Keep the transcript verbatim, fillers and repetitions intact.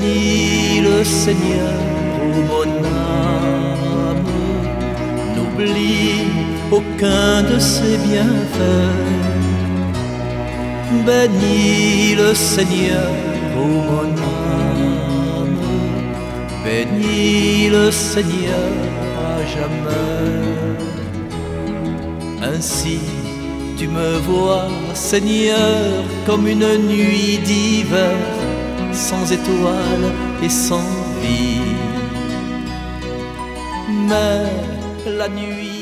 Bénis le Seigneur, ô mon âme, n'oublie aucun de ses bienfaits. Bénis le Seigneur, ô mon âme, bénis le Seigneur à jamais. Ainsi tu me vois, Seigneur, comme une nuit d'hiver, sans étoiles et sans vie. Mais la nuit